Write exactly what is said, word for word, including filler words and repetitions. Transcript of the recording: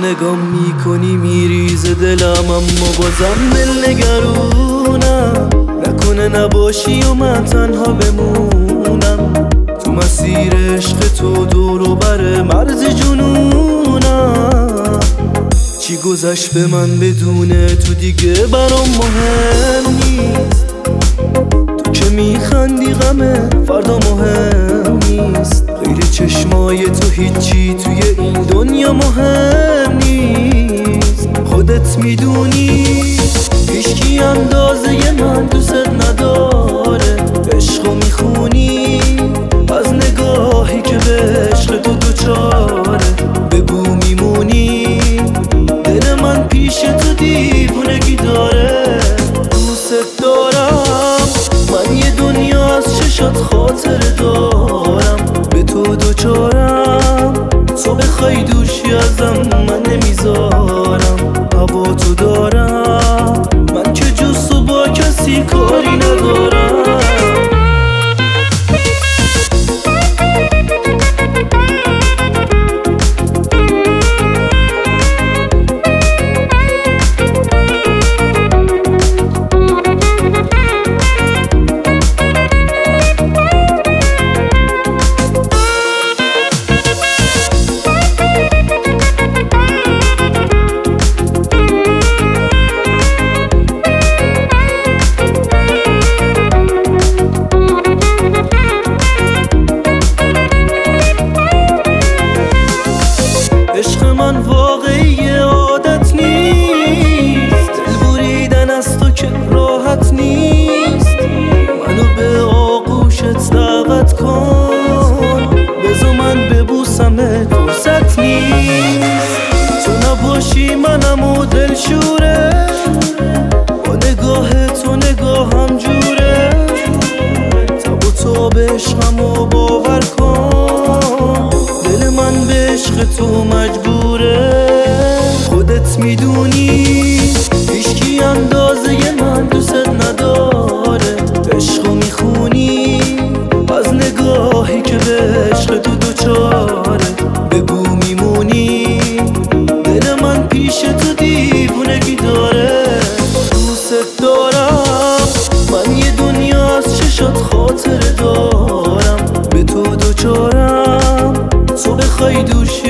نگام میکنی میریزه دلم، اما بازم دل نگرونم. نکنه نباشی و من تنها بمونم تو مسیر عشق تو، دور و بر مرز جنونم. چی گذشت به من بدونه تو دیگه برام مهم نیست. تو که میخندی غمه فردا مهم نیست. غیر چشمای تو هیچی توی این دنیا مهم نیست. خودت میدونی هیچکی اندازه من دوست نداره. عشقو میخونی از نگاهی که به عشق تو دوچاره. بگو میمونی دل من پیش تو دیوونگی داره. دوست دارم من، یه دنیا از چشات خاطر دارم. به تو دوچارم، تو بخوای دوشی ازم من نمیذارم. هوا تو دارم من که جز تو با کسی کاری ندارم. عشق من واقعی عادت نیست. دل بریدن از تو که راحت نیست. منو به آغوشت دعوت کن، بذار من ببوسمت فرصت نیست. تو نباشی منم و دل شوره، با نگاه تو نگاهم جوره. تب و تاب عشقمو باور کن، دل من به عشق تو مجبوره. خودت میدونی هیچکی اندازه من دوست نداره. عشقو میخونی از نگاهی که به عشق تو دوچاره. بگو میمونی دل من پیش تو دیوونگی داره. دوست دارم من، یه دنیا از چشات خاطر دارم. به تو دوچارم، تو بخوای دوشی